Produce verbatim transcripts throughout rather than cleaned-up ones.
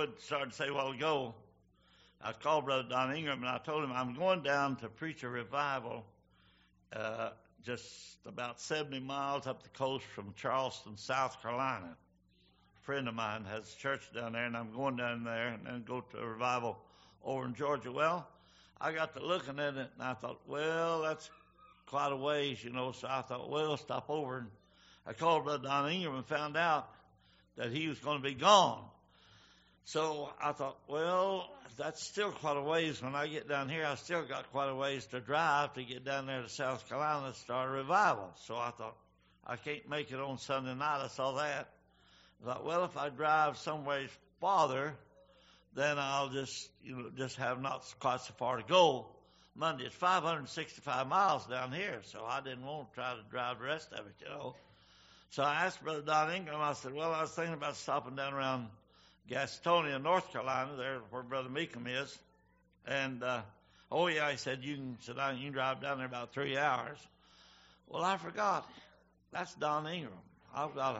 Wood started to say a while ago, I called Brother Don Ingram and I told him I'm going down to preach a revival uh, just about seventy miles up the coast from Charleston, South Carolina. A friend of mine has a church down there, and I'm going down there and then go to a revival over in Georgia. Well, I got to looking at it, and I thought, well, that's quite a ways, you know, so I thought, well, stop over. And I called Brother Don Ingram and found out that he was going to be gone. So I thought, well, that's still quite a ways. When I get down here, I still got quite a ways to drive to get down there to South Carolina to start a revival. So I thought, I can't make it on Sunday night. I saw that. I thought, well, if I drive some ways farther, then I'll just, you know, just have not quite so far to go. Monday, it's five hundred sixty-five miles down here, so I didn't want to try to drive the rest of it, you know. So I asked Brother Don Ingram, I said, well, I was thinking about stopping down around Gastonia, North Carolina, there where Brother Meekum is. And, uh, oh, yeah, he said, you can sit down, you can drive down there about three hours. Well, I forgot. That's Don Ingram. I've got a...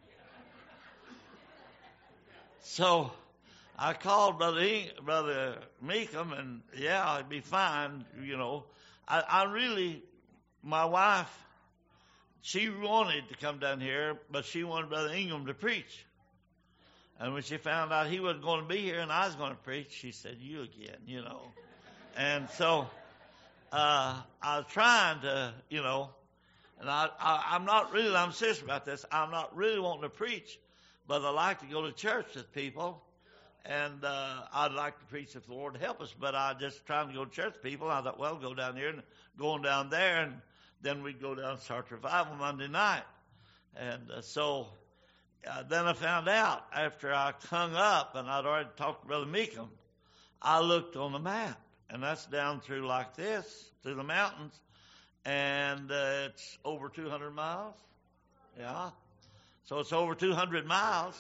So I called Brother In- Brother Meekum, and, yeah, it'd be fine, you know. I, I really, my wife, she wanted to come down here, but she wanted Brother Ingram to preach. And when she found out he wasn't going to be here and I was going to preach, she said, you again, you know. And so uh, I was trying to, you know, and I, I, I'm not really, I'm serious about this, I'm not really wanting to preach, but I like to go to church with people. And uh, I'd like to preach if the Lord help us, but I just trying to go to church with people. I thought, well, go down here and going down there, and then we'd go down and start revival Monday night. And uh, so uh, then I found out after I hung up, and I'd already talked to Brother Meekum, I looked on the map, and that's down through like this, through the mountains, and uh, it's over two hundred miles. Yeah. So it's over two hundred miles.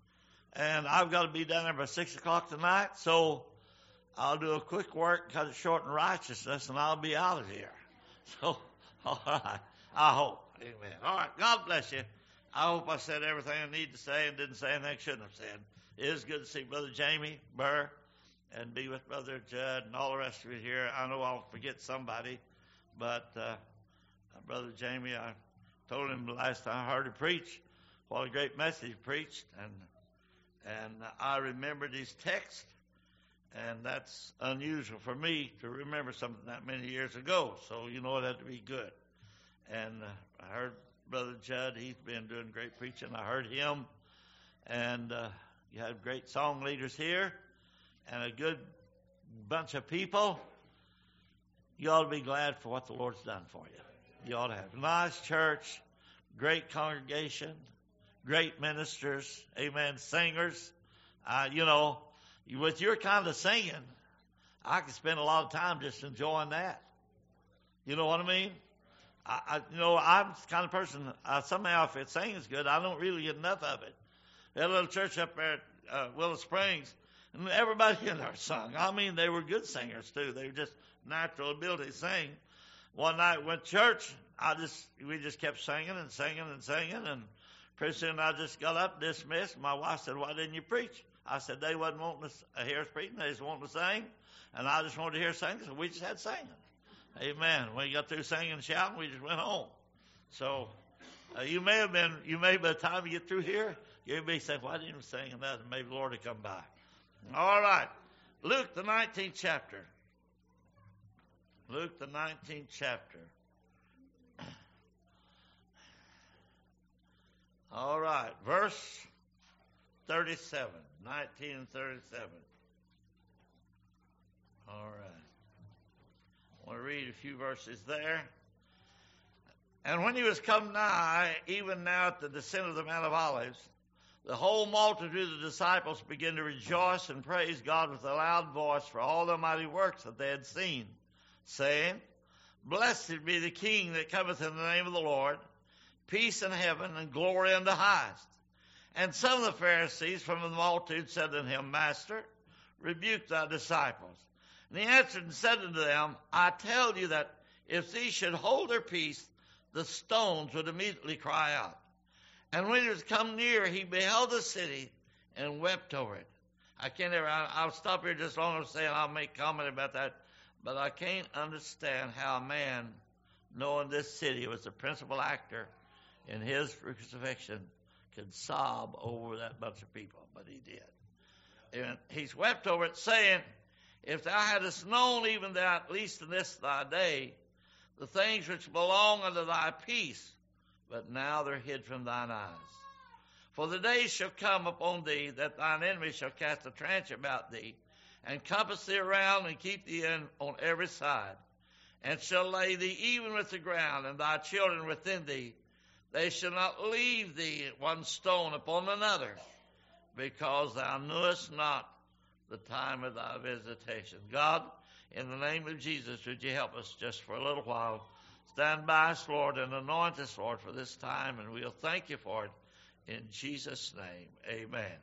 And I've got to be down there by six o'clock tonight, so I'll do a quick work, cut it short in righteousness, and I'll be out of here. So, all right, I hope. Amen. All right, God bless you. I hope I said everything I need to say and didn't say anything I shouldn't have said. It is good to see Brother Jamie Burr and be with Brother Judd and all the rest of you here. I know I'll forget somebody, but uh, Brother Jamie, I told him the last time I heard him preach what a great message he preached, and And I remembered his text, and that's unusual for me to remember something that many years ago. So, you know, it had to be good. And uh, I heard Brother Judd, he's been doing great preaching. I heard him, and uh, you have great song leaders here and a good bunch of people. You ought to be glad for what the Lord's done for you. You ought to have a nice church, great congregation, great ministers, amen, singers. Uh, you know, with your kind of singing, I could spend a lot of time just enjoying that. You know what I mean? I, I you know, I'm the kind of person, uh, somehow if it sings good, I don't really get enough of it. We had a little church up there at uh, Willow Springs, and everybody in there sung. I mean, they were good singers, too. They were just natural ability to sing. One night we went to church, I just, we just kept singing and singing and singing, and pretty soon I just got up, dismissed. My wife said, why didn't you preach? I said, they wasn't wanting to hear us preaching. They just wanted to sing. And I just wanted to hear singing, so we just had singing. Amen. When we got through singing and shouting, we just went home. So uh, you may have been, you may by the time you get through here, you may say, why didn't you sing that? And maybe the Lord will come by. All right. Luke, the nineteenth chapter. Luke, the nineteenth chapter. All right, verse thirty-seven, nineteen and thirty-seven. All right. I want to read a few verses there. And when he was come nigh, even now at the descent of the Mount of Olives, the whole multitude of the disciples began to rejoice and praise God with a loud voice for all the mighty works that they had seen, saying, Blessed be the King that cometh in the name of the Lord, peace in heaven and glory in the highest. And some of the Pharisees from the multitude said unto him, Master, rebuke thy disciples. And he answered and said unto them, I tell you that if these should hold their peace, the stones would immediately cry out. And when he was come near, he beheld the city and wept over it, I can't ever, I, I'll stop here just long as saying I'll make comment about that, but I can't understand how a man, knowing this city was the principal actor in his crucifixion, could sob over that bunch of people, but he did. And he's wept over it, saying, if thou hadst known even thou, at least in this thy day, the things which belong unto thy peace, but now they're hid from thine eyes. For the days shall come upon thee that thine enemies shall cast a trench about thee, and compass thee around, and keep thee in on every side, and shall lay thee even with the ground, and thy children within thee. They shall not leave thee one stone upon another, because thou knewest not the time of thy visitation. God, in the name of Jesus, would you help us just for a little while? Stand by us, Lord, and anoint us, Lord, for this time, and we'll thank you for it. In Jesus' name, amen.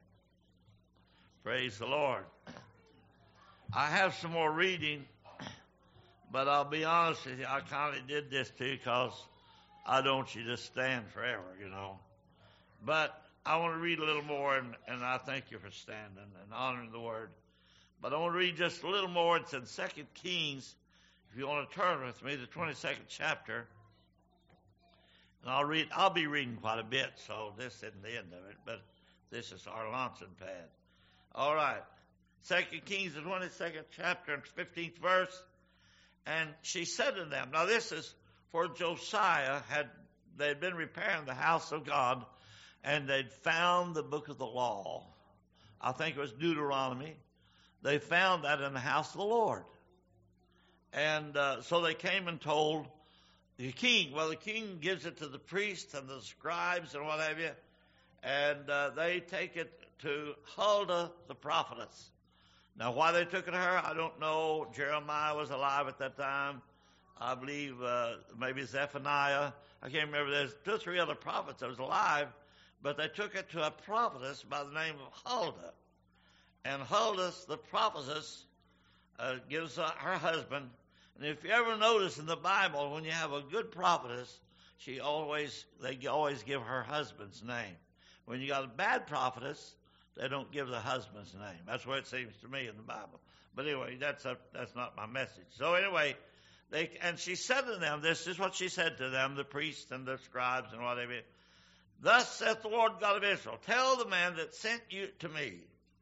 Praise the Lord. I have some more reading, but I'll be honest with you, I kind of did this too because I don't want you to stand forever, you know. But I want to read a little more, and, and I thank you for standing and honoring the word. But I want to read just a little more. It's in Second Kings, if you want to turn with me, the twenty-second chapter. And I'll read, I'll be reading quite a bit, so this isn't the end of it, but this is our launching pad. All right. Second Kings, the twenty-second chapter and fifteenth verse. And she said to them, now this is for Josiah, had they had been repairing the house of God, and they'd found the book of the law. I think it was Deuteronomy. They found that in the house of the Lord. And uh, so they came and told the king. Well, the king gives it to the priests and the scribes and what have you, and uh, they take it to Huldah the prophetess. Now, why they took it to her, I don't know. Jeremiah was alive at that time. I believe uh, maybe Zephaniah. I can't remember. There's two or three other prophets that was alive, but they took it to a prophetess by the name of Huldah. And Huldah, the prophetess, uh, gives uh, her husband. And if you ever notice in the Bible, when you have a good prophetess, she always they always give her husband's name. When you got a bad prophetess, they don't give the husband's name. That's what it seems to me in the Bible. But anyway, that's a, that's not my message. So anyway, they and she said to them, this is what she said to them, the priests and the scribes and whatever. Thus saith the Lord God of Israel, tell the man that sent you to me,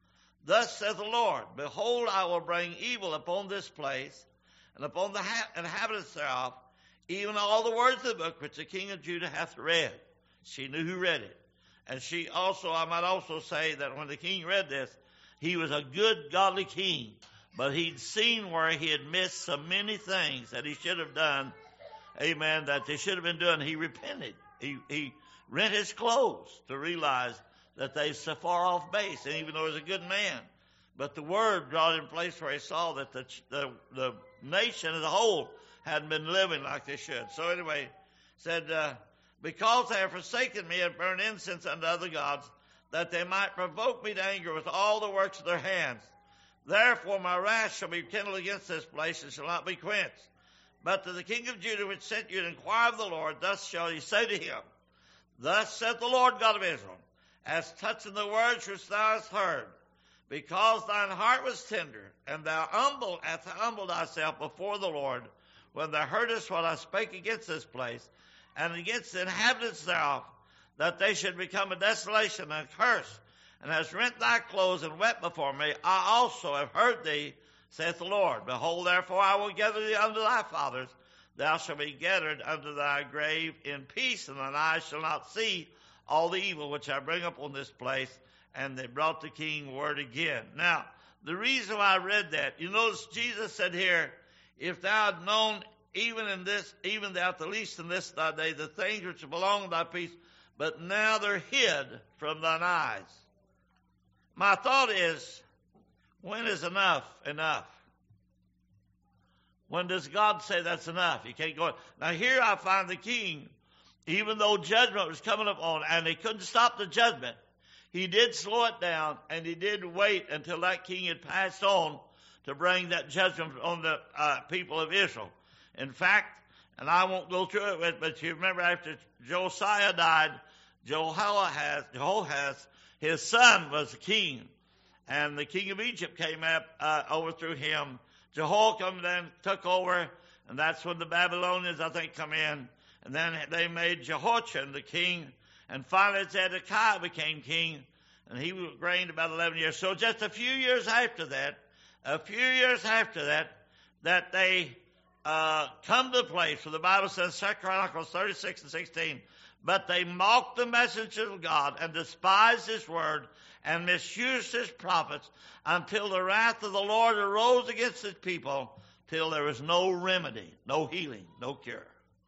thus saith the Lord, behold, I will bring evil upon this place, and upon the ha- inhabitants thereof, even all the words of the book which the king of Judah hath read. She knew who read it. And she also, I might also say that when the king read this, he was a good, godly king, but he'd seen where he had missed so many things that he should have done, amen, that they should have been doing. He repented. He, he rent his clothes to realize that they so far off base, and even though he was a good man. But the word brought in place where he saw that the, the, the nation as a whole hadn't been living like they should. So anyway, said, uh, because they have forsaken me and burned incense unto other gods, that they might provoke me to anger with all the works of their hands. Therefore my wrath shall be kindled against this place, and shall not be quenched. But to the king of Judah which sent you to inquire of the Lord, thus shall ye say to him, thus saith the Lord God of Israel, as touching the words which thou hast heard, because thine heart was tender, and thou humbled, hast humbled thyself before the Lord, when thou heardest what I spake against this place, and against the inhabitants thereof, that they should become a desolation and a curse, and hast rent thy clothes and wept before me, I also have heard thee, saith the Lord. Behold, therefore I will gather thee unto thy fathers, thou shalt be gathered unto thy grave in peace, and thine eyes shall not see all the evil which I bring upon this place. And they brought the king word again. Now, the reason why I read that, you notice Jesus said here, if thou had known even in this, even thou at the least in this thy day, the things which belong to thy peace, but now they're hid from thine eyes. My thought is, when is enough enough? When does God say that's enough? You can't go on. Now here I find the king, even though judgment was coming upon, and they couldn't stop the judgment, he did slow it down, and he did wait until that king had passed on to bring that judgment on the uh, people of Israel. In fact, and I won't go through it, but you remember after Josiah died, Jehoahaz, Jehoahaz, his son was king. and the king of Egypt came up, uh, overthrew him. Jehoiakim then took over, and that's when the Babylonians, I think, come in. And then they made Jehoiachin the king, and finally Zedekiah became king, and he reigned about eleven years. So just a few years after that, a few years after that, that they uh, come to the place where the Bible says, Second Chronicles thirty-six and sixteen, but they mocked the message of God and despised his word and misused his prophets until the wrath of the Lord arose against his people, till there was no remedy, no healing, no cure.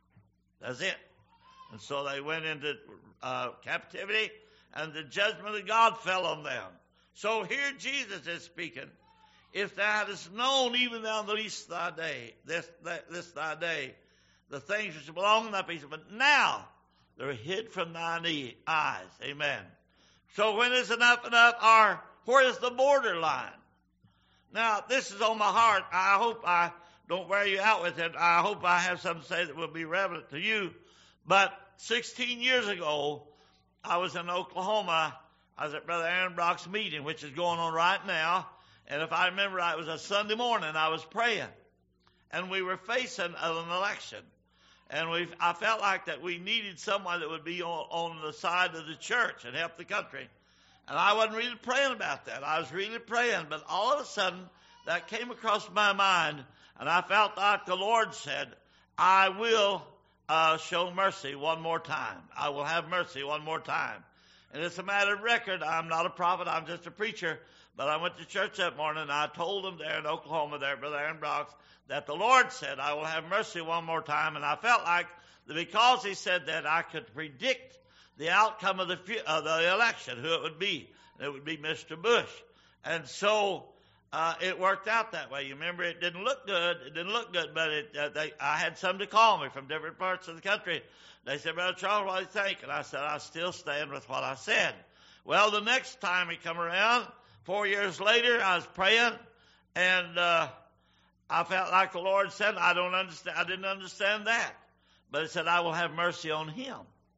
That's it. And so they went into uh, captivity, and the judgment of God fell on them. So here Jesus is speaking. If thou hadst known even thou the least thy day, this, that, this thy day, the things which belong to thy peace, but now they're hid from thine eyes. Amen. So when is enough enough? Or where is the borderline? Now, this is on my heart. I hope I don't wear you out with it. I hope I have something to say that will be relevant to you. But sixteen years ago, I was in Oklahoma. I was at Brother Aaron Brock's meeting, which is going on right now. And if I remember right, it was a Sunday morning. I was praying. And we were facing an election. And we, I felt like that we needed someone that would be on, on the side of the church and help the country. And I wasn't really praying about that. I was really praying. But all of a sudden, that came across my mind. And I felt like the Lord said, I will uh, show mercy one more time. I will have mercy one more time. And it's a matter of record. I'm not a prophet. I'm just a preacher. But I went to church that morning, and I told them there in Oklahoma, there, Brother Aaron Brock's, that the Lord said, I will have mercy one more time. And I felt like that because he said that, I could predict the outcome of the, of the election, who it would be. It would be Mister Bush. And so uh, it worked out that way. You remember, it didn't look good. It didn't look good, but it, uh, they, I had some to call me from different parts of the country. They said, Brother Charles, what do you think? And I said, I still stand with what I said. Well, the next time he come around, four years later, I was praying, and uh, I felt like the Lord said, I don't understand. I didn't understand that. But it said, I will have mercy on him.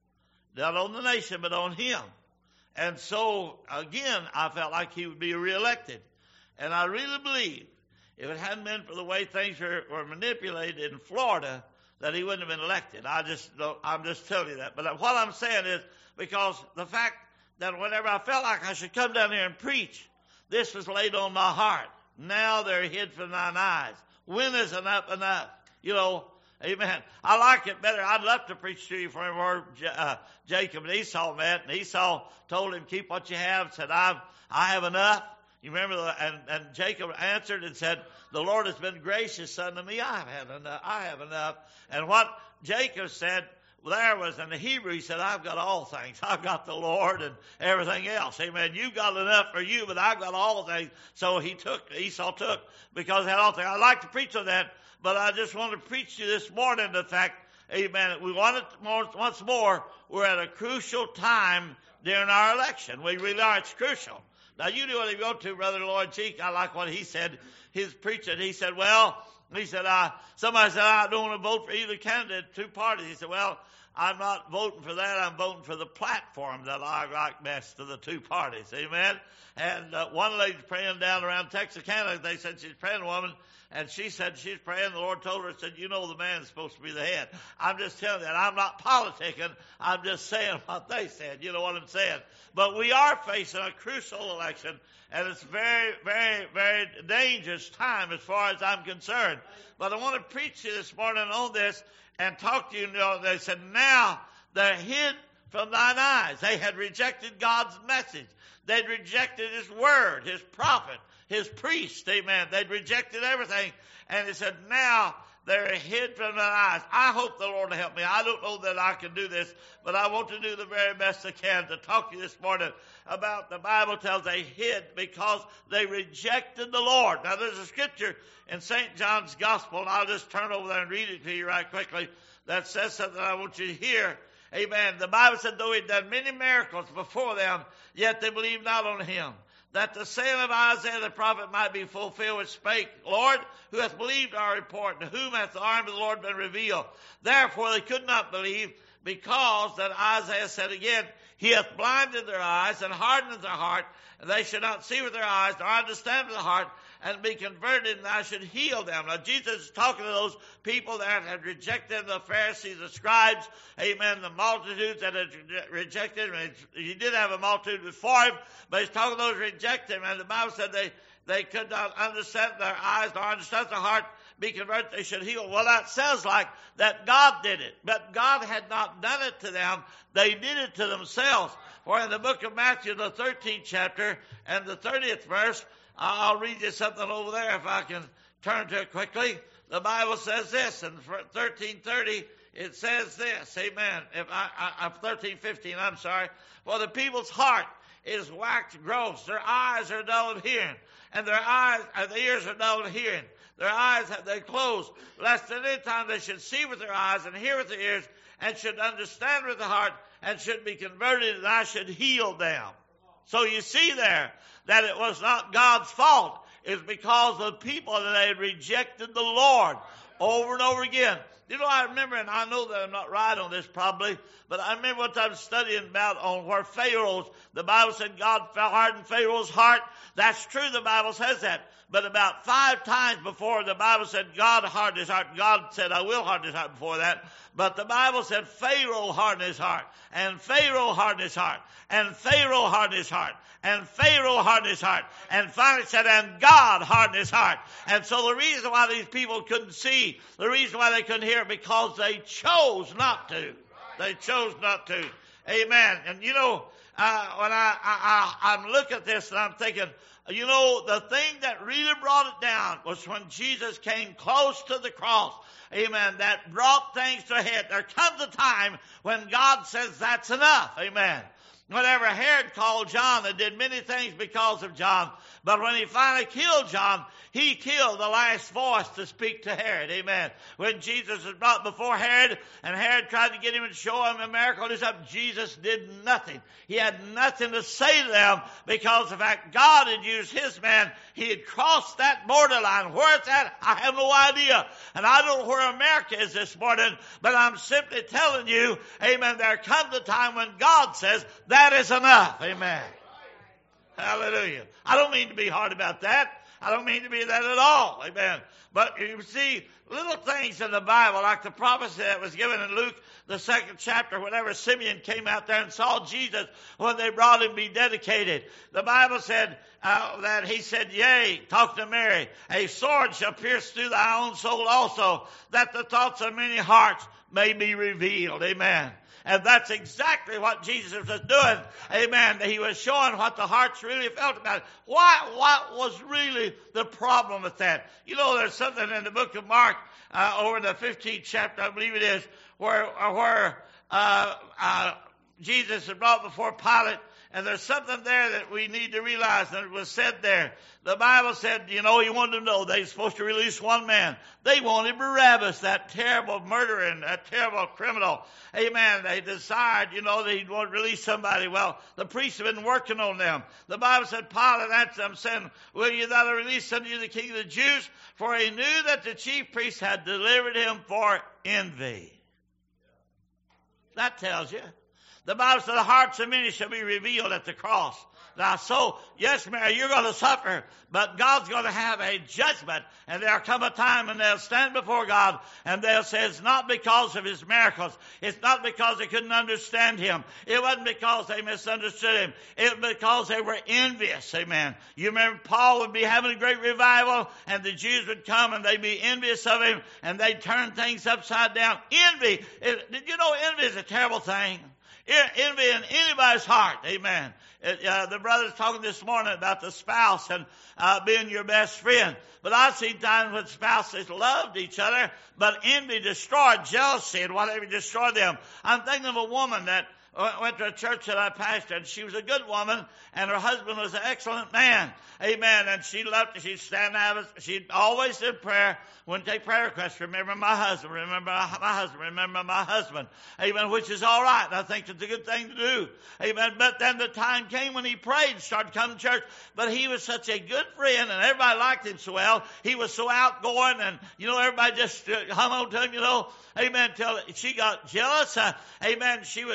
Not on the nation, but on him. And so, again, I felt like he would be reelected. And I really believe if it hadn't been for the way things were, were manipulated in Florida, that he wouldn't have been elected. I just don't, I'm just telling you that. But what I'm saying is, because the fact that whenever I felt like I should come down here and preach, this was laid on my heart. Now they're hid from thine eyes. When is enough enough? You know, amen. I like it better. I'd love to preach to you from where uh, Jacob and Esau met. And Esau told him, keep what you have. Said, I've, I have enough. You remember, the, and, and Jacob answered and said, the Lord has been gracious unto me. I have had enough. I have enough. And what Jacob said there was in the Hebrew, he said, I've got all things. I've got the Lord and everything else. Amen. You've got enough for you, but I've got all things. So he took, Esau took, because he had all things. I'd like to preach on that, but I just want to preach to you this morning the fact, amen, we want it more, once more, we're at a crucial time during our election. We really are. It's crucial. Now, you do what you go to, Brother Lloyd Cheek. I like what he said. His preaching, he said, well, he said, uh, somebody said, I don't want to vote for either candidate, two parties. He said, well, I'm not voting for that. I'm voting for the platform that I like best of the two parties. Amen. And uh, one lady praying down around Texarkana, they said she's praying, a woman, and she said she's praying. The Lord told her, said, you know the man's supposed to be the head. I'm just telling you that. I'm not politicking. I'm just saying what they said. You know what I'm saying? But we are facing a crucial election, and it's very, very, very dangerous time as far as I'm concerned. But I want to preach to you this morning on this and talk to you. You know, they said, now they're hid from thine eyes. They had rejected God's message. They'd rejected his word, his prophet, his priest. Amen. They'd rejected everything. And he said, now they're hid from thine eyes. I hope the Lord will help me. I don't know that I can do this, but I want to do the very best I can to talk to you this morning about the Bible tells they hid because they rejected the Lord. Now, there's a scripture in Saint John's Gospel, and I'll just turn over there and read it to you right quickly, that says something I want you to hear. Amen. The Bible said, though he'd done many miracles before them, yet they believed not on him. That the saying of Isaiah the prophet might be fulfilled, which spake, Lord, who hath believed our report, and to whom hath the arm of the Lord been revealed? Therefore they could not believe, because that Isaiah said again, He hath blinded their eyes and hardened their heart, and they should not see with their eyes, nor understand with their heart, and be converted, and I should heal them. Now, Jesus is talking to those people that had rejected the Pharisees, the scribes, amen, the multitudes that had rejected him. He did have a multitude before him, but he's talking to those who rejected him. And the Bible said they, they could not understand their eyes, nor understand their heart, be converted, they should heal. Well, that sounds like that God did it, but God had not done it to them. They did it to themselves. For in the book of Matthew, the thirteenth chapter and the thirtieth verse, I'll read you something over there if I can turn to it quickly. The Bible says this in thirteen thirty. It says this, amen. If I, I, thirteen fifteen, I'm sorry. For the people's heart is waxed gross. Their eyes are dull of hearing, and their eyes, and their ears are dull of hearing. Their eyes have they closed, lest at any time they should see with their eyes and hear with their ears, and should understand with the heart, and should be converted, and I should heal them. So you see there that it was not God's fault. It was because of the people that they had rejected the Lord over and over again. You know, I remember, and I know that I'm not right on this probably, but I remember what I was studying about on where Pharaoh's, the Bible said God hardened Pharaoh's heart. That's true, the Bible says that. But about five times before, the Bible said God hardened his heart. God said, I will harden his heart before that. But the Bible said Pharaoh hardened his heart. And Pharaoh hardened his heart. And Pharaoh hardened his heart. And Pharaoh hardened his heart. And finally said, and God hardened his heart. And so the reason why these people couldn't see, the reason why they couldn't hear, because they chose not to. They chose not to. Amen. And you know, uh, when I, I, I, I'm looking at this and I'm thinking, you know, the thing that really brought it down was when Jesus came close to the cross. Amen. That brought things to a head. There comes a time when God says that's enough. Amen. Whenever Herod called John and did many things because of John, but when he finally killed John, he killed the last voice to speak to Herod. Amen. When Jesus was brought before Herod, and Herod tried to get him and show him a miracle, and stuff, Jesus did nothing. He had nothing to say to them because of the fact God had used his man. He had crossed that borderline. Where it's at, I have no idea. And I don't know where America is this morning, but I'm simply telling you, amen, there comes a time when God says, that is enough. Amen. Hallelujah. I don't mean to be hard about that. I don't mean to be that at all. Amen. But you see, little things in the Bible, like the prophecy that was given in Luke, the second chapter, whenever Simeon came out there and saw Jesus when they brought him to be dedicated. The Bible said uh, that he said, yea, talk to Mary, a sword shall pierce through thy own soul also, that the thoughts of many hearts may be revealed. Amen. And that's exactly what Jesus was doing. Amen. He was showing what the hearts really felt about it. Why, what was really the problem with that? You know, there's something in the book of Mark, uh, over in the fifteenth chapter, I believe it is, where, where, uh, uh, Jesus is brought before Pilate. And there's something there that we need to realize, and it was said there. The Bible said, you know, he wanted to know they were supposed to release one man. They wanted Barabbas, that terrible murderer and that terrible criminal. Amen. They desired, you know, that he'd want to release somebody. Well, the priests have been working on them. The Bible said, Pilate answered them, saying, will you not release unto you the king of the Jews? For he knew that the chief priests had delivered him for envy. That tells you. The Bible said the hearts of many shall be revealed at the cross. Now, so, yes, Mary, you're going to suffer, but God's going to have a judgment, and there'll come a time when they'll stand before God, and they'll say it's not because of his miracles. It's not because they couldn't understand him. It wasn't because they misunderstood him. It was because they were envious, amen. You remember Paul would be having a great revival, and the Jews would come, and they'd be envious of him, and they'd turn things upside down. Envy, it, did you know envy is a terrible thing? Envy in anybody's heart. Amen. It, uh, the brother's talking this morning about the spouse and uh, being your best friend. But I've seen times when spouses loved each other, but envy destroyed, jealousy and whatever destroyed them. I'm thinking of a woman that went to a church that I pastored, and she was a good woman, and her husband was an excellent man. Amen. And she loved, she'd stand out, she'd always did prayer, wouldn't take prayer requests. Remember my husband, remember my husband, remember my husband. Amen. Which is all right. I think it's a good thing to do. Amen. But then the time came when he prayed and started coming to church. But he was such a good friend, and everybody liked him so well. He was so outgoing, and, you know, everybody just hung on to him, you know. Amen. Till she got jealous. Uh, amen. She would quarrel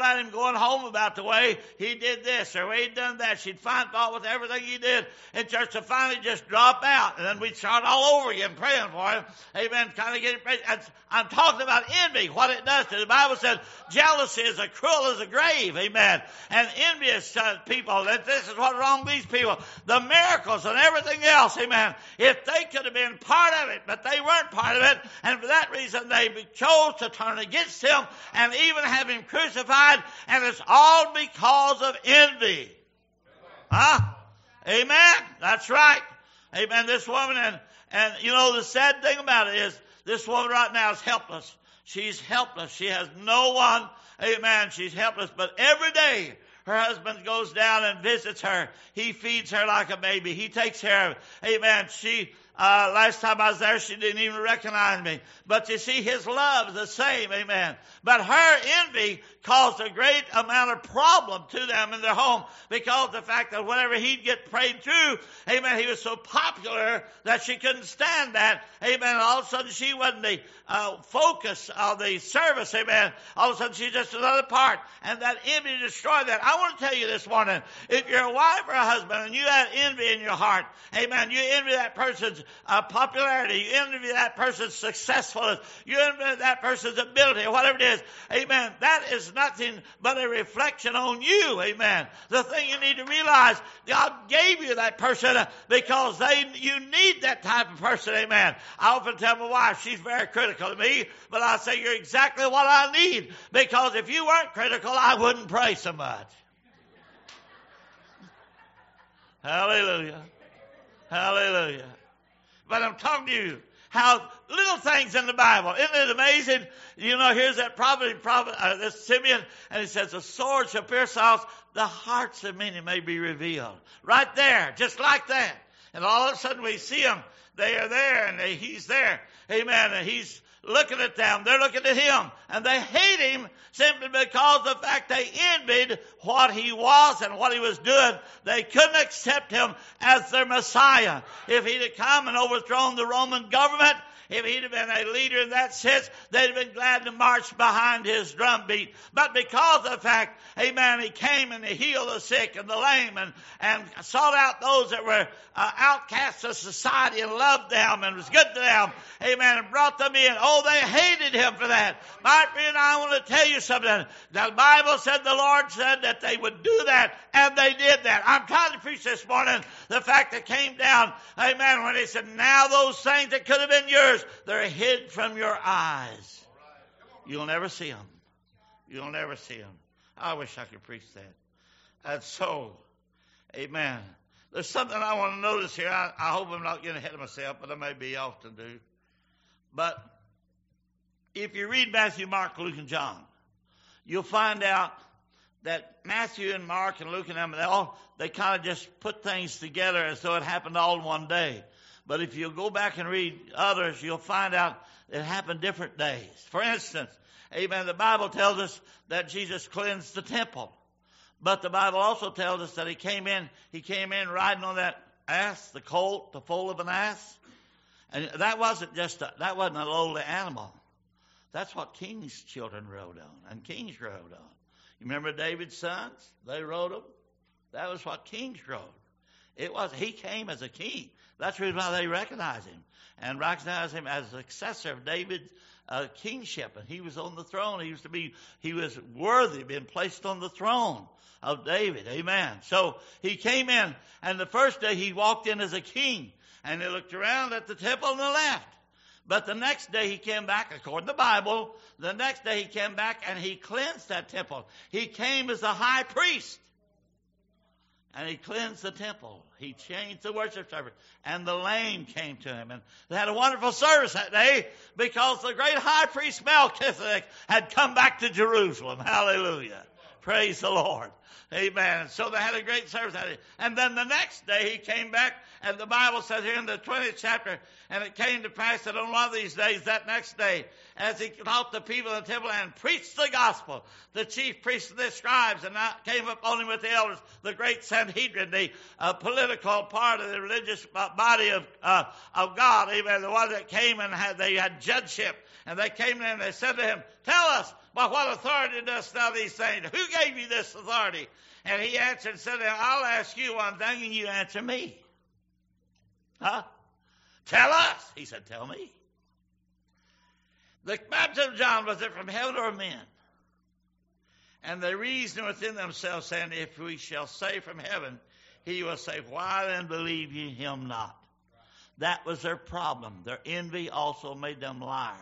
about him going home about the way he did this or the way he done that. She'd find fault with everything he did in church to finally just drop out. And then we'd start all over again praying for him. Amen. Kind of getting prayed. I'm talking about envy, what it does to the Bible says jealousy is as cruel as a grave. Amen. And envious uh, people, that this is what's wrong with these people. The miracles and everything else. Amen. If they could have been part of it, but they weren't part of it. And for that reason, they chose to turn against him and even have him crucified. And it's all because of envy. Huh? Amen. That's right. Amen. This woman, and, and you know, the sad thing about it is, this woman right now is helpless. She's helpless. She has no one. Amen. She's helpless. But every day, her husband goes down and visits her. He feeds her like a baby. He takes care of her. Amen. She, uh, last time I was there, she didn't even recognize me. But you see, his love is the same. Amen. But her envy caused a great amount of problem to them in their home because of the fact that whenever he'd get prayed through, amen, he was so popular that she couldn't stand that. Amen. All of a sudden, she wasn't the uh, focus of the service. Amen. All of a sudden, she's just another part. And that envy destroyed that. I want to tell you this morning, if you're a wife or a husband and you have envy in your heart, amen, you envy that person's uh, popularity, you envy that person's successfulness, you envy that person's ability, or whatever it is, amen, that is nothing but a reflection on you, amen. The thing you need to realize, God gave you that person because they you need that type of person, amen. I often tell my wife, she's very critical of me, but I say you're exactly what I need, because if you weren't critical, I wouldn't pray so much. Hallelujah. Hallelujah. But I'm talking to you how little things in the Bible. Isn't it amazing? You know, here's that prophet, prophet uh, this Simeon, and he says, the sword shall pierce out, the hearts of many may be revealed. Right there, just like that. And all of a sudden we see him. They are there, and they, he's there. Amen. And he's looking at them. They're looking at him. And they hate him simply because of the fact they envied what he was and what he was doing. They couldn't accept him as their Messiah. If he'd have come and overthrown the Roman government, if he'd have been a leader in that sense, they'd have been glad to march behind his drumbeat. But because of the fact, amen, he came and he healed the sick and the lame and, and sought out those that were uh, outcasts of society and loved them and was good to them, amen, and brought them in. Oh, they hated him for that. My friend, I want to tell you something. The Bible said, the Lord said that they would do that, and they did that. I'm trying to preach this morning the fact that came down, amen, when he said, now those things that could have been yours, they're hid from your eyes. You'll never see them. You'll never see them. I wish I could preach that. And so, amen. There's something I want to notice here. I, I hope I'm not getting ahead of myself, but I may be often do. But if you read Matthew, Mark, Luke, and John, you'll find out that Matthew and Mark and Luke and them, they all they kind of just put things together as though it happened all in one day. But if you go back and read others, you'll find out it happened different days. For instance, amen, the Bible tells us that Jesus cleansed the temple. But the Bible also tells us that he came in, he came in riding on that ass, the colt, the foal of an ass. And that wasn't just a, that wasn't a lowly animal. That's what kings' children rode on, and kings rode on. You remember David's sons? They rode them. That was what kings rode. It was, he came as a king. That's the reason why they recognize him and recognize him as the successor of David's uh, kingship. And he was on the throne. He used to be, he was worthy of being placed on the throne of David. Amen. So he came in, and the first day he walked in as a king, and he looked around at the temple and the left. But the next day he came back, according to the Bible, the next day he came back and he cleansed that temple. He came as the high priest. And he cleansed the temple. He changed the worship service. And the lame came to him. And they had a wonderful service that day because the great high priest Melchizedek had come back to Jerusalem. Hallelujah. Praise the Lord. Amen. So they had a great service that day. And then the next day he came back, and the Bible says here in the twentieth chapter, and it came to pass that on one of these days, that next day, as he taught the people in the temple and preached the gospel, the chief priests and the scribes, and I came up on him with the elders, the great Sanhedrin, the uh, political part of the religious body of uh, of God, amen, the one that came and had, they had judgeship, and they came in and they said to him, tell us, by what authority dost thou these things? Who gave you this authority? And he answered and said, I'll ask you one thing, and you answer me. Huh? Tell us. He said, tell me. The baptism of John, was it from heaven or men? And they reasoned within themselves, saying, if we shall say from heaven, he will say, why then believe ye him not? That was their problem. Their envy also made them liars.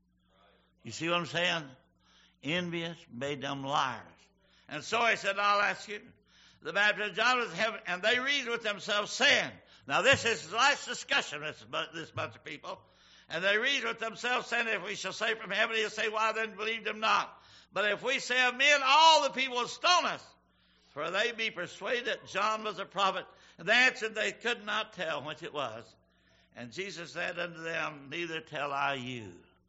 You see what I'm saying? Envious made them liars. And so he said, I'll ask you. The baptism of John was heaven, and they reasoned with themselves, saying, now this is the last discussion with this bunch of people. And they reasoned with themselves, saying, if we shall say from heaven, he'll say, why then believed him not? But if we say of men, all the people will stone us. For they be persuaded that John was a prophet. And they answered, they could not tell which it was. And Jesus said unto them, neither tell I you.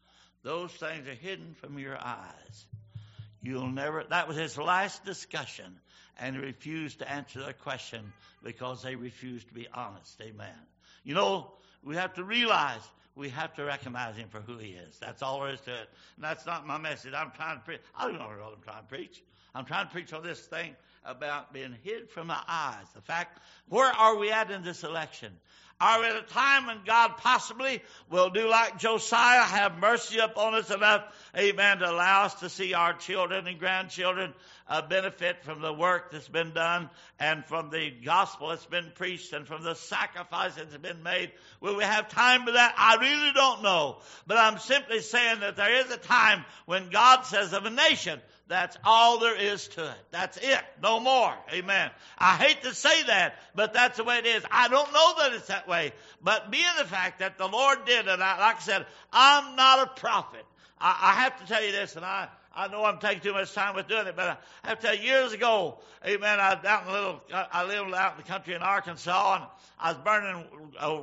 Those things are hidden from your eyes. You'll never, that was his last discussion. And he refused to answer their question because they refused to be honest. Amen. You know, we have to realize we have to recognize him for who he is. That's all there is to it. And that's not my message. I'm trying to preach. I don't know what I'm trying to preach. I'm trying to preach on this thing about being hid from the eyes. The fact, where are we at in this election? Are we at a time when God possibly will do like Josiah, have mercy upon us enough, amen, to allow us to see our children and grandchildren uh, benefit from the work that's been done and from the gospel that's been preached and from the sacrifice that's been made? Will we have time for that? I really don't know. But I'm simply saying that there is a time when God says of a nation, that's all there is to it. That's it. No more. Amen. I hate to say that, but that's the way it is. I don't know that it's that way. But being the fact that the Lord did, and I, like I said, I'm not a prophet. I, I have to tell you this, and I, I know I'm taking too much time with doing it, but I have to tell you, years ago, amen, I was out in a little, I lived out in the country in Arkansas, and I was burning uh,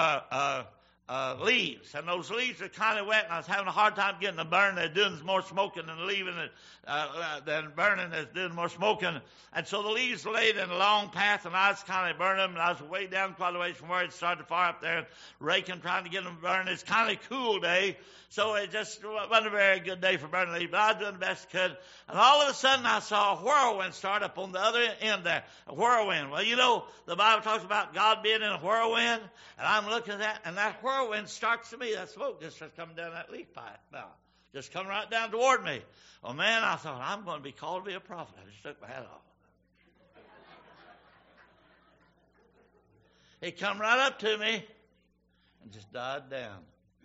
uh, Uh, leaves, and those leaves are kind of wet, and I was having a hard time getting them burned. They're doing more smoking than leaving it, uh, uh, than burning. They're doing more smoking, and so the leaves laid in a long path, and I was kind of burning them, and I was way down quite a ways from where it started to fire up there, raking, trying to get them burned. It's kind of cool day, so it just wasn't a very good day for burning leaves, but I was doing the best I could, and all of a sudden I saw a whirlwind start up on the other end there, a whirlwind. Well, you know, the Bible talks about God being in a whirlwind, and I'm looking at that, and that whirlwind starts to me. That smoke just starts coming down that leaf pipe now, just coming right down toward me. Oh, man, I thought, I'm going to be called to be a prophet. I just took my hat off. It come right up to me and just died down.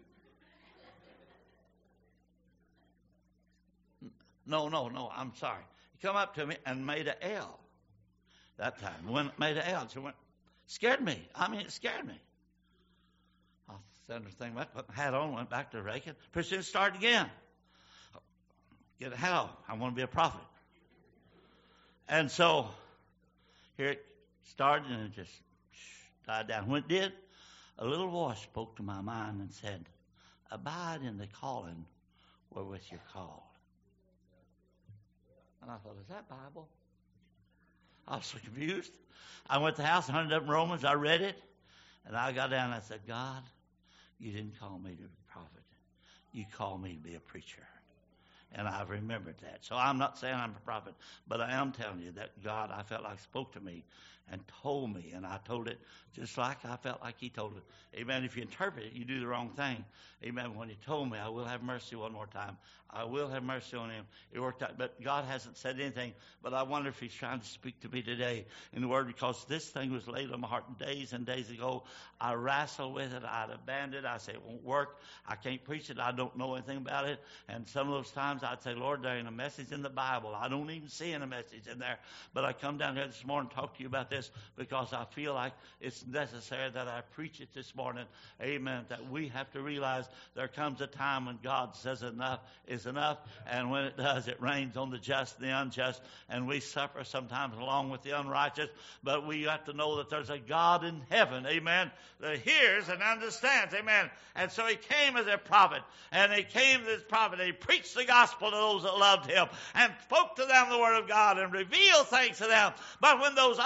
No, no, no, I'm sorry. He come up to me and made an L that time. When made an L, so went, scared me. I mean, it scared me. I said the thing, put my hat on, went back to raking. Pretty soon started again. Get a hat off. I want to be a prophet. And so here it started and it just died down. When it did, a little voice spoke to my mind and said, abide in the calling wherewith you're called. And I thought, is that Bible? I was so confused. I went to the house and hunted up Romans. I read it. And I got down and I said, God, you didn't call me to be a prophet. You called me to be a preacher. And I've remembered that. So I'm not saying I'm a prophet, but I am telling you that God, I felt like spoke to me and told me. And I told it just like I felt like he told it. Amen. If you interpret it, you do the wrong thing. Amen. When he told me, I will have mercy one more time. I will have mercy on him. It worked out. But God hasn't said anything. But I wonder if he's trying to speak to me today in the word, because this thing was laid on my heart days and days ago. I wrestled with it. I'd abandoned it. I said, it won't work. I can't preach it. I don't know anything about it. And some of those times I'd say, Lord, there ain't a message in the Bible. I don't even see any message in there. But I come down here this morning and talk to you about this because I feel like it's necessary that I preach it this morning. Amen. That we have to realize there comes a time when God says enough is enough. And when it does, it rains on the just and the unjust. And we suffer sometimes along with the unrighteous. But we have to know that there's a God in heaven. Amen. That hears and understands. Amen. And so he came as a prophet. And he came as a prophet. And he preached the gospel to those that loved him. And spoke to them the word of God. And revealed things to them. But when those others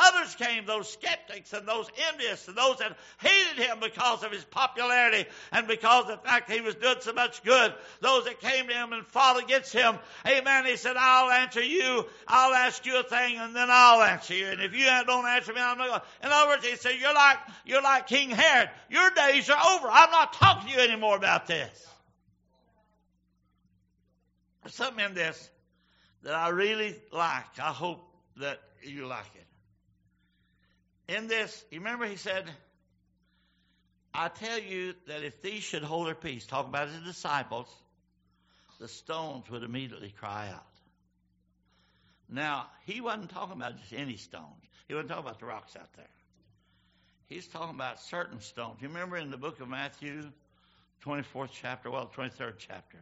came, those skeptics and those envious and those that hated him because of his popularity and because of the fact he was doing so much good, those that came to him and fought against him, amen, he said, I'll answer you, I'll ask you a thing, and then I'll answer you. And if you don't answer me, I'm not going to. In other words, he said, you're like, you're like King Herod. Your days are over. I'm not talking to you anymore about this. There's something in this that I really like. I hope that you like it. In this, you remember he said, I tell you that if these should hold their peace, talking about his disciples, the stones would immediately cry out. Now, he wasn't talking about just any stones. He wasn't talking about the rocks out there. He's talking about certain stones. You remember in the book of Matthew, twenty-fourth chapter, well, twenty-third chapter,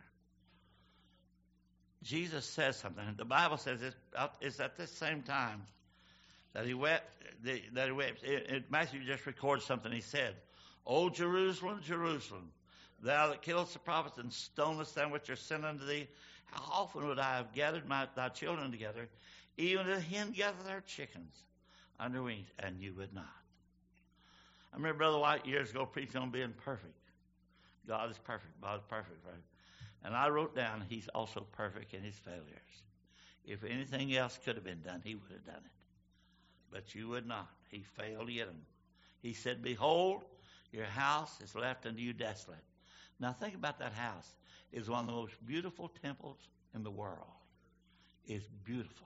Jesus says something. The Bible says it's, it's at this same time that he wept. That he wept. It, it, Matthew just records something he said. O Jerusalem, Jerusalem, thou that killest the prophets and stonest them which are sent unto thee, how often would I have gathered my, thy children together, even as a hen gathereth her chickens under wings, and you would not. I remember Brother White years ago preaching on being perfect. God is perfect. God is perfect. Right? And I wrote down, he's also perfect in his failures. If anything else could have been done, he would have done it. But you would not. He failed yet. He said, behold, your house is left unto you desolate. Now think about that house. It's one of the most beautiful temples in the world. It's beautiful.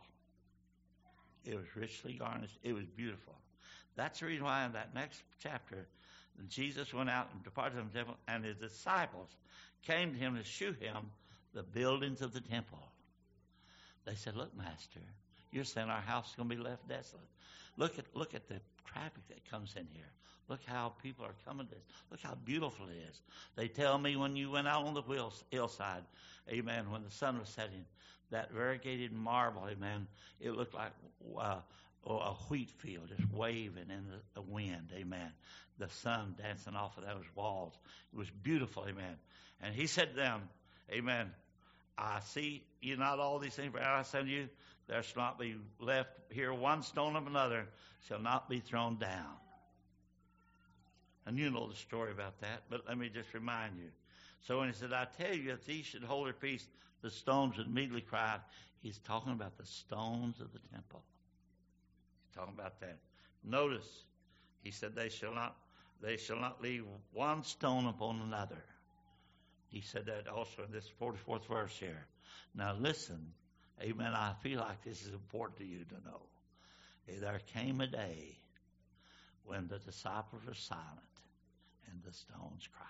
It was richly garnished. It was beautiful. That's the reason why in that next chapter, Jesus went out and departed from the temple, and his disciples came to him to shew him the buildings of the temple. They said, look, Master, you're saying our house is going to be left desolate. Look at look at the traffic that comes in here. Look how people are coming to this. Look how beautiful it is. They tell me when you went out on the hillside, amen, when the sun was setting, that variegated marble, amen, it looked like uh, a wheat field just waving in the, the wind, amen. The sun dancing off of those walls. It was beautiful, amen. And he said to them, amen, I see you not all these things, but I send you, there shall not be left here one stone of another, shall not be thrown down. And you know the story about that, but let me just remind you. So when he said, I tell you, if these should hold their peace, the stones would immediately cry out. He's talking about the stones of the temple. He's talking about that. Notice, he said, they shall not, they shall not leave one stone upon another. He said that also in this forty-fourth verse here. Now listen, amen, I feel like this is important to you to know. There came a day when the disciples were silent and the stones cried.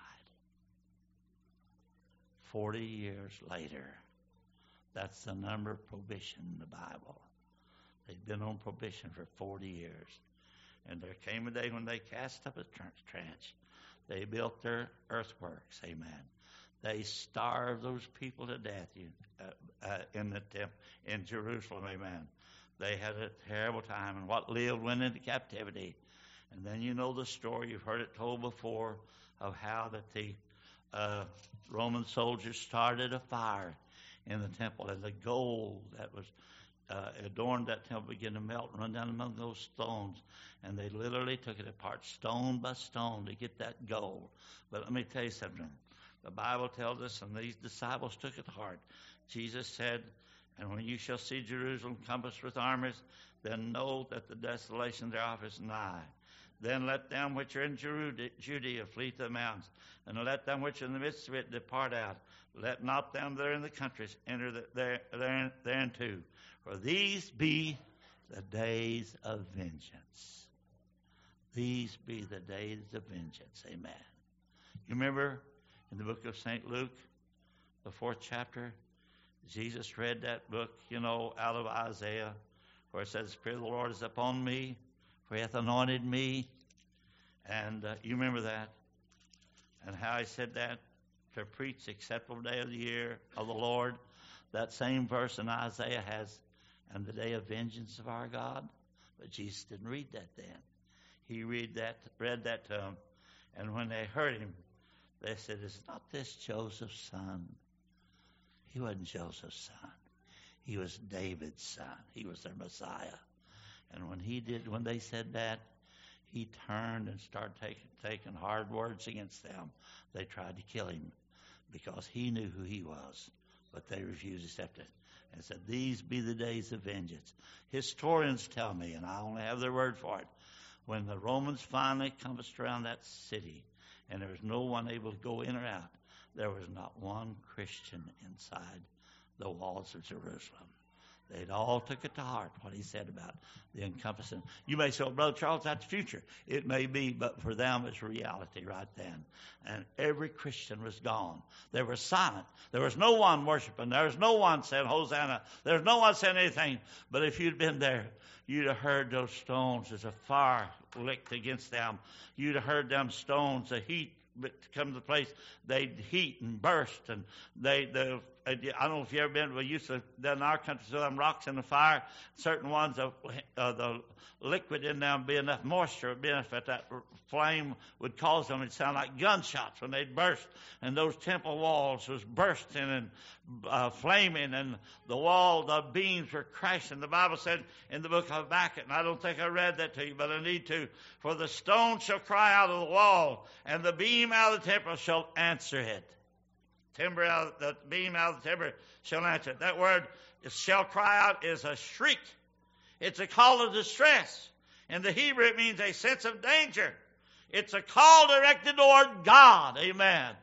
Forty years later, that's the number of probation in the Bible. They'd been on probation for forty years. And there came a day when they cast up a trench. They built their earthworks, amen. They starved those people to death uh, uh, in the temple in Jerusalem, amen. They had a terrible time, and what lived went into captivity. And then you know the story, you've heard it told before, of how that the uh, Roman soldiers started a fire in the temple, and the gold that was uh, adorned that temple began to melt and run down among those stones. And they literally took it apart stone by stone to get that gold. But let me tell you something. The Bible tells us, and these disciples took it to heart. Jesus said, and when you shall see Jerusalem compassed with armies, then know that the desolation thereof is nigh. Then let them which are in Judea flee to the mountains, and let them which are in the midst of it depart out. Let not them that are in the countries enter the, there, there, thereunto. For these be the days of vengeance. These be the days of vengeance. Amen. You remember in the book of Saint Luke, the fourth chapter, Jesus read that book, you know, out of Isaiah, where it says, the Spirit of the Lord is upon me, for he hath anointed me. And uh, you remember that. And how he said that, to preach the acceptable day of the year of the Lord. That same verse in Isaiah has, and the day of vengeance of our God. But Jesus didn't read that then. He read that, read that to them. And when they heard him, they said, is not this Joseph's son? He wasn't Joseph's son. He was David's son. He was their Messiah. And when he did, when they said that, he turned and started taking, taking hard words against them. They tried to kill him because he knew who he was, but they refused to accept it and said, these be the days of vengeance. Historians tell me, and I only have their word for it, when the Romans finally compassed around that city and there was no one able to go in or out, there was not one Christian inside the walls of Jerusalem. They'd all took it to heart, what he said about the encompassing. You may say, well, Brother Charles, that's future. It may be, but for them it's reality right then. And every Christian was gone. They were silent. There was no one worshiping. There was no one saying Hosanna. There was no one saying anything. But if you'd been there, you'd have heard those stones as a fire licked against them. You'd have heard them stones, the heat come to the place, they'd heat and burst, and they, the, I don't know if you've ever been, we used to, in our country, so them rocks in the fire, certain ones, of uh, the liquid in them would be enough moisture, would be enough that that flame would cause them, it'd sound like gunshots when they'd burst, and those temple walls was bursting and uh, flaming, and the wall, the beams were crashing. The Bible said in the book of Habakkuk, and I don't think I read that to you, but I need to, for the stone shall cry out of the wall, and the beam out of the temple shall answer it. Timber out, the beam out of the timber shall answer it. That word shall cry out is a shriek. It's a call of distress. In the Hebrew, it means a sense of danger. It's a call directed toward God. Amen.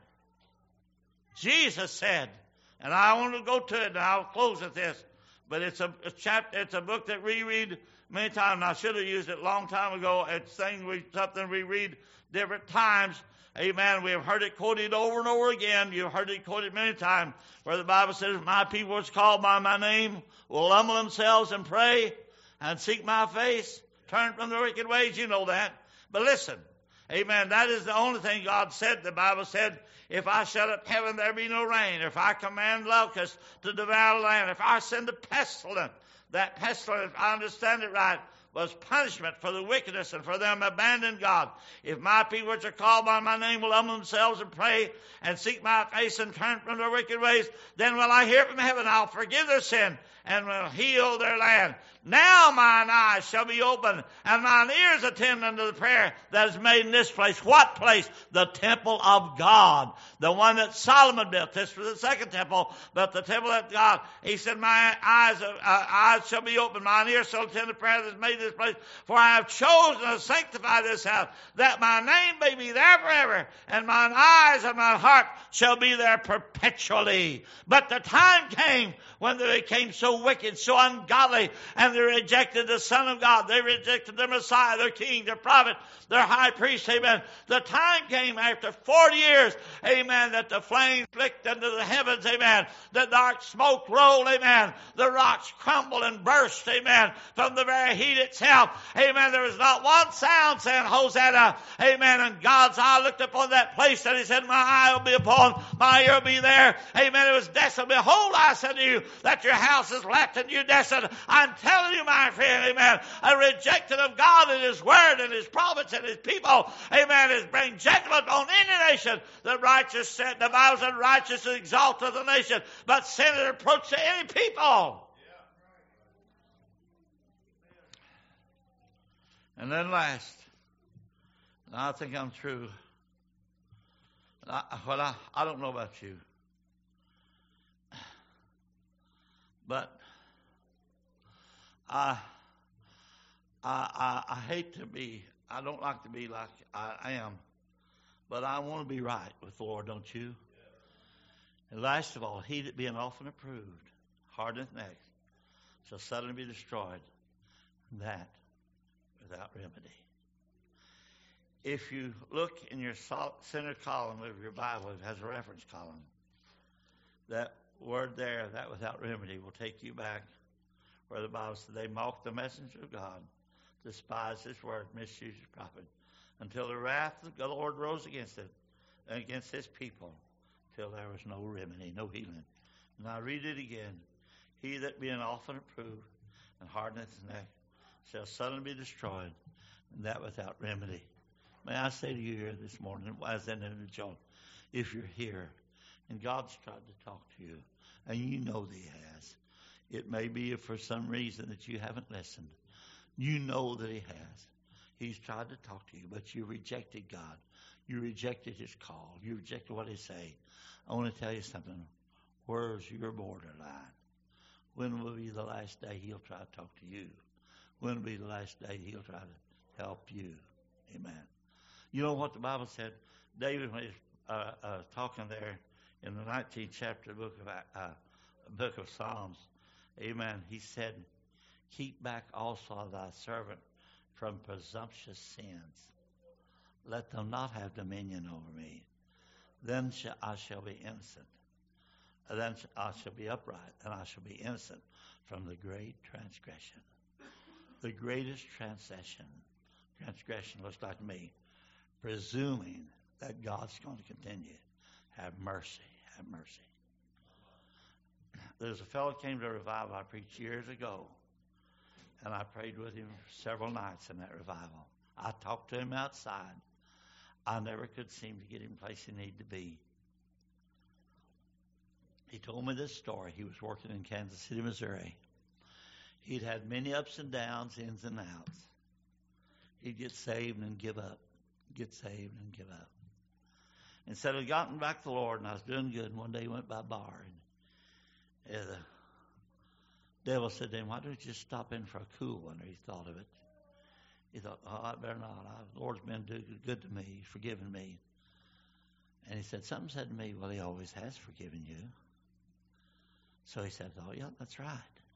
Jesus said, and I want to go to it, and I'll close with this, but it's a, a chapter, it's a book that we read many times, and I should have used it a long time ago. It's thing we, something we read different times. Amen. We have heard it quoted over and over again. You've heard it quoted many times, where the Bible says, my people which called by my name will humble themselves and pray and seek my face, turn from their wicked ways. You know that. But listen, amen, that is the only thing God said. The Bible said, if I shut up heaven, there be no rain. If I command locusts to devour the land. If I send a pestilence, that pestilence, if I understand it right, was punishment for the wickedness and for them abandoning God. If my people which are called by my name will humble themselves and pray and seek my face and turn from their wicked ways, then will I hear from heaven, I'll forgive their sin and will heal their land. Now mine eyes shall be open and mine ears attend unto the prayer that is made in this place. What place? The temple of God. The one that Solomon built. This was the second temple, but the temple of God. He said, my eyes, uh, eyes shall be open, mine ears shall attend the prayer that is made in this place. For I have chosen to sanctify this house, that my name may be there forever, and mine eyes and my heart shall be there perpetually. But the time came when they became so wicked, so ungodly, and they rejected the Son of God. They rejected their Messiah, their King, their prophet, their high priest, amen. The time came after forty years, amen, that the flames flicked into the heavens, amen. The dark smoke rolled, amen. The rocks crumbled and burst, amen, from the very heat itself, amen. There was not one sound saying, Hosanna, amen. And God's eye looked upon that place and he said, my eye will be upon, my ear will be there, amen. It was desolate. Behold, I said to you, that your house is left and you desolate. I'm telling you, my friend, amen, a rejection of God and his word and his prophets and his people, amen, is bring judgment on any nation. The righteous said, the Bible said, righteous exalteth the nation, but sin is approach to any people. And then last, and I think I'm through. I, well, I, I don't know about you, but I, I, I, I hate to be, I don't like to be like I am, but I want to be right with the Lord, don't you? And last of all, he that being often approved, hardeneth neck, shall suddenly be destroyed, and that without remedy. If you look in your center column of your Bible, it has a reference column. That word there, that without remedy, will take you back where the Bible says they mocked the messenger of God, despised his word, misused his prophet, until the wrath of the Lord rose against it and against his people, till there was no remedy, no healing. And I read it again. He that being often approved and hardeneth his neck shall suddenly be destroyed, and that without remedy. May I say to you here this morning, as an individual, if you're here and God's tried to talk to you, and you know that he has, it may be for some reason that you haven't listened. You know that he has. He's tried to talk to you, but you rejected God. You rejected his call. You rejected what he said. I want to tell you something. Where's your borderline? When will be the last day he'll try to talk to you? When will be the last day he'll try to help you? Amen. You know what the Bible said? David, when he was uh, uh, talking there in the nineteenth chapter of the book of, uh, book of Psalms, amen, he said, keep back also thy servant from presumptuous sins. Let them not have dominion over me. Then shall, I shall be innocent. And then I shall be upright, and I shall be innocent from the great transgression. The greatest transgression. Transgression looks like me. Presuming that God's going to continue. Have mercy. Have mercy. There's a fellow came to a revival I preached years ago. And I prayed with him several nights in that revival. I talked to him outside. I never could seem to get him the place he needed to be. He told me this story. He was working in Kansas City, Missouri. He'd had many ups and downs, ins and outs. He'd get saved and give up. Get saved and give up. Instead of gotten back to the Lord, and I was doing good, and one day he went by a bar, and, and the devil said to him, why don't you just stop in for a cool one? Or he thought of it. He thought, oh, I better not. I, the Lord's been doing good to me. He's forgiven me. And he said, something said to me, well, he always has forgiven you. So he said, oh, yeah, that's right.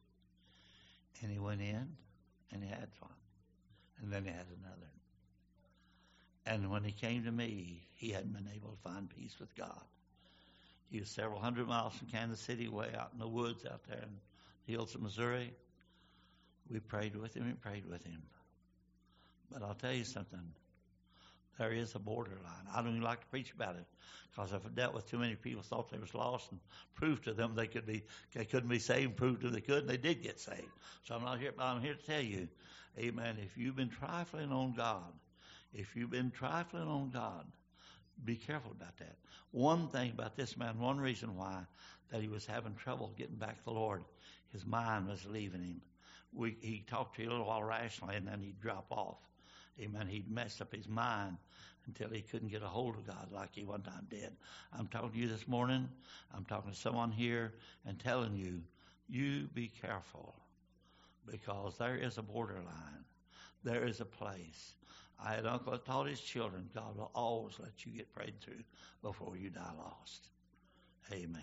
And he went in, and he had one. And then he had another. And when he came to me, he hadn't been able to find peace with God. He was several hundred miles from Kansas City, way out in the woods out there in the hills of Missouri. We prayed with him and prayed with him. But I'll tell you something. There is a borderline. I don't even like to preach about it because I've dealt with too many people who thought they was lost and proved to them they could be, they couldn't be saved, proved to them they could, and they did get saved. So I'm not here, I'm here to tell you, amen, if you've been trifling on God, if you've been trifling on God, be careful about that. One thing about this man, one reason why that he was having trouble getting back to the Lord, his mind was leaving him. We, he talked to you a little while rationally, and then he'd drop off. Amen. He'd mess up his mind until he couldn't get a hold of God like he one time did. I'm talking to you this morning. I'm talking to someone here and telling you, you be careful because there is a borderline. There is a place. I had an uncle that taught his children, God will always let you get prayed through before you die lost. Amen.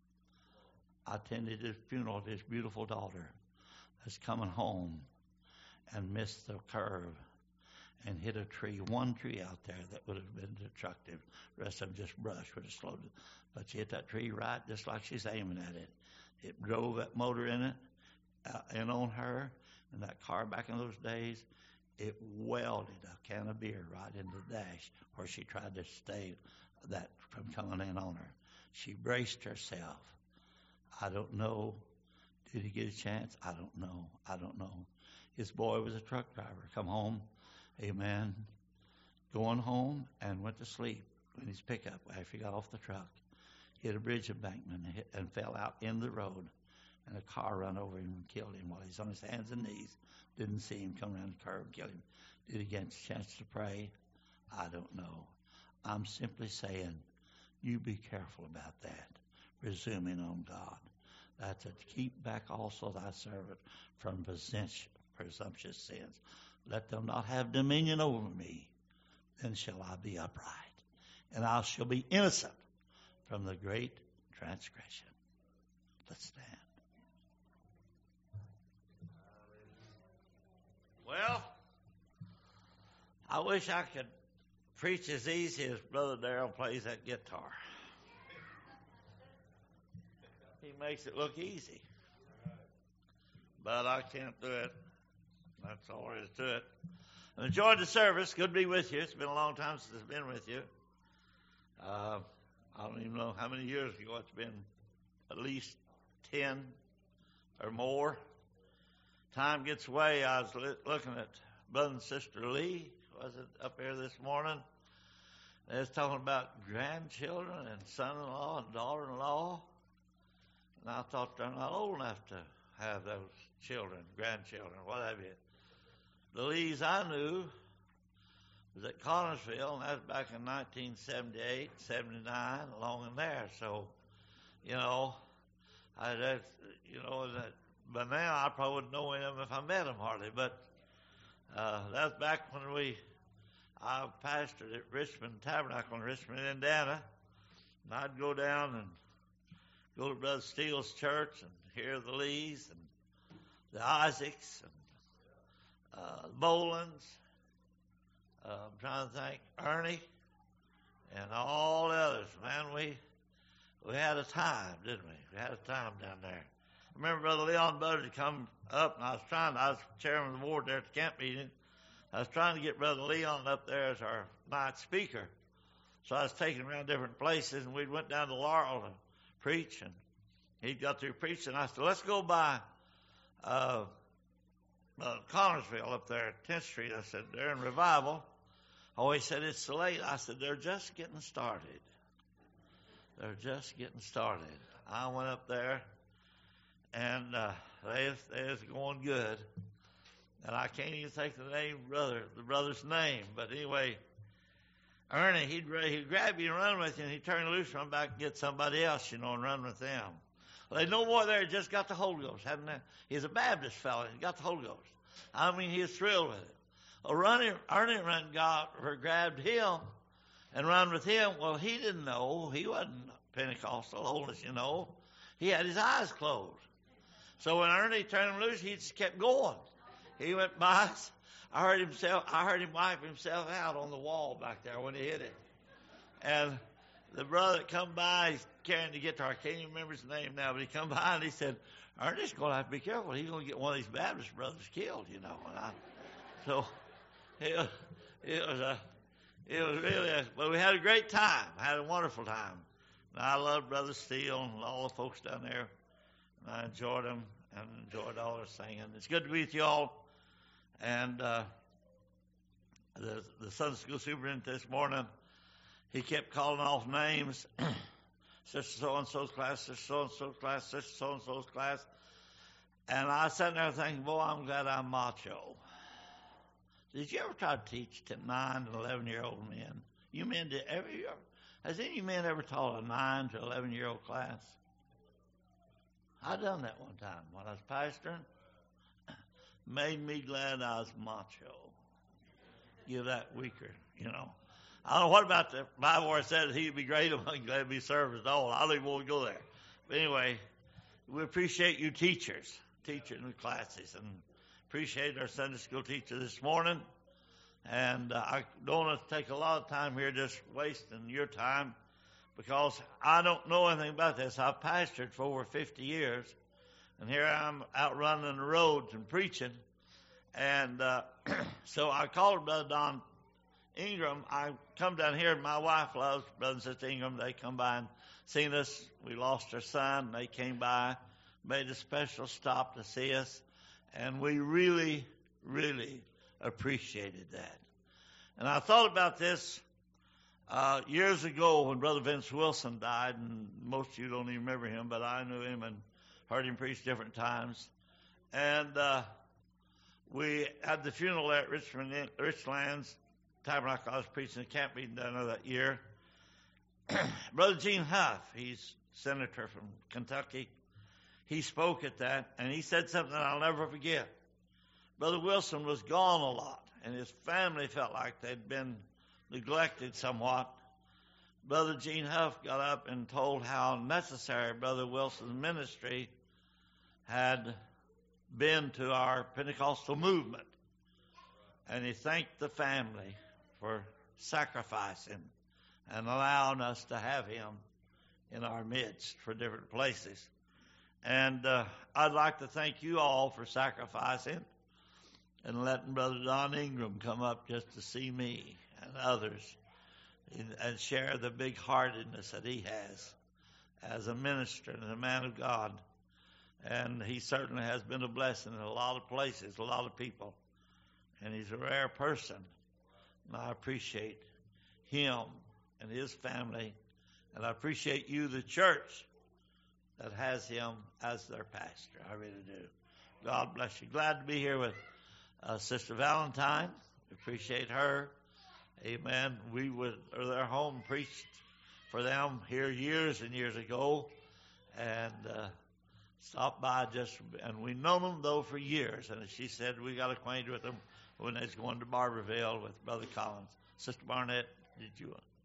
I attended the funeral of his beautiful daughter that's coming home and missed the curve and hit a tree, one tree out there that would have been destructive. The rest of them just brush would have slowed it. But she hit that tree right just like she's aiming at it. It drove that motor in it, uh, in on her, and that car back in those days, it welded a can of beer right into the dash where she tried to stay that from coming in on her. She braced herself. I don't know. Did he get a chance? I don't know. I don't know. His boy was a truck driver. Come home, amen, going home and went to sleep in his pickup after he got off the truck. Hit a bridge embankment and, hit, and fell out in the road. And a car ran over him and killed him while he's on his hands and knees. Didn't see him come around the curve and kill him. Did he get a chance to pray? I don't know. I'm simply saying, you be careful about that. Presuming on God. That's to keep back also thy servant from presumptuous sins. Let them not have dominion over me. Then shall I be upright. And I shall be innocent from the great transgression. Let's stand. Well, I wish I could preach as easy as Brother Darrell plays that guitar. He makes it look easy. But I can't do it. That's all there is to it. I enjoyed the service. Good to be with you. It's been a long time since I've been with you. Uh, I don't even know how many years ago. It's been at least ten or more. Time gets away. I was li- looking at Brother and Sister Lee, was it, up here this morning. They was talking about grandchildren and son-in-law and daughter-in-law. And I thought they're not old enough to have those children, grandchildren, what have you. the Lees I knew was at Connersville, and that was back in nineteen seventy-eight, seventy-nine, along in there. So, you know, I that you know that. But now I probably wouldn't know him if I met him hardly. But uh, that was back when we I pastored at Richmond Tabernacle in Richmond, Indiana. And I'd go down and go to Brother Steele's church and hear the Lees and the Isaacs and uh, the Bolins. Uh, I'm trying to think, Ernie and all the others. Man, we we had a time, didn't we? We had a time down there. I remember Brother Leon Butter to come up, and I was trying, I was chairman of the board there at the camp meeting. I was trying to get Brother Leon up there as our night speaker. So I was taking him around different places, and we went down to Laurel to preach, and he got through preaching. I said, let's go by uh, uh, Connersville up there at tenth Street. I said, they're in revival. Oh, he said, it's so late. I said, they're just getting started. They're just getting started. I went up there, and uh, they, they was going good. And I can't even think of the name, brother, the brother's name. But anyway, Ernie, he'd, he'd grab you and run with you, and he'd turn loose, run back and get somebody else, you know, and run with them. Well, they no boy there just got the Holy Ghost, hadn't they? He's a Baptist fellow, and he got the Holy Ghost. I mean, he was thrilled with it. Well, Ernie, Ernie run got or grabbed him and run with him. Well, he didn't know. He wasn't Pentecostal, old as you know. He had his eyes closed. So when Ernie turned him loose, he just kept going. He went by. I heard himself. I heard him wipe himself out on the wall back there when he hit it. And the brother that come by, he's carrying the guitar. I can't even remember his name now, but he come by and he said, "Ernie's going to have to be careful. He's going to get one of these Baptist brothers killed, you know." And I, so it was, it was a, it was really. A, but we had a great time. Had a wonderful time. And I loved Brother Steele and all the folks down there. And I enjoyed them and enjoyed all their singing. It's good to be with you all. And uh, the, the Sunday school superintendent this morning, he kept calling off names. Sister so-and-so's class, Sister so-and-so's class, Sister so-and-so's class. And I sat there thinking, boy, I'm glad I'm macho. Did you ever try to teach to nine to eleven-year-old men? You men did ever, has any of you men ever taught a nine to eleven-year-old class? I done that one time when I was pastoring. Made me glad I was macho. Give that weaker, you know. I don't know what about the Bible where it said he'd be great among glad to be served as all. I don't even want to go there. But anyway, we appreciate you teachers, teaching the classes, and appreciate our Sunday school teacher this morning. And uh, I don't want to take a lot of time here just wasting your time because I don't know anything about this. I've pastored for over fifty years. And here I'm out running the roads and preaching. And uh, so I called Brother Don Ingram. I come down here, and my wife loves Brother and Sister Ingram. They come by and seen us. We lost our son. And they came by, made a special stop to see us. And we really, really appreciated that. And I thought about this uh, years ago when Brother Vince Wilson died. And most of you don't even remember him, but I knew him and heard him preach different times. And uh, we had the funeral there at Richmond, Richlands Tabernacle. I was preaching a camp meeting down there that year. Brother Gene Huff, he's senator from Kentucky. He spoke at that, and he said something that I'll never forget. Brother Wilson was gone a lot, and his family felt like they'd been neglected somewhat. Brother Gene Huff got up and told how necessary Brother Wilson's ministry had been to our Pentecostal movement. And he thanked the family for sacrificing and allowing us to have him in our midst for different places. And uh, I'd like to thank you all for sacrificing and letting Brother Don Ingram come up just to see me and others and share the big-heartedness that he has as a minister and a man of God. And he certainly has been a blessing in a lot of places, a lot of people. And he's a rare person. And I appreciate him and his family. And I appreciate you, the church, that has him as their pastor. I really do. God bless you. Glad to be here with Uh, Sister Valentine, appreciate her. Amen. We would, or their home preached for them here years and years ago, and uh, stopped by just, and we known them though for years. And she said we got acquainted with them when they was going to Barberville with Brother Collins. Sister Barnett, did you?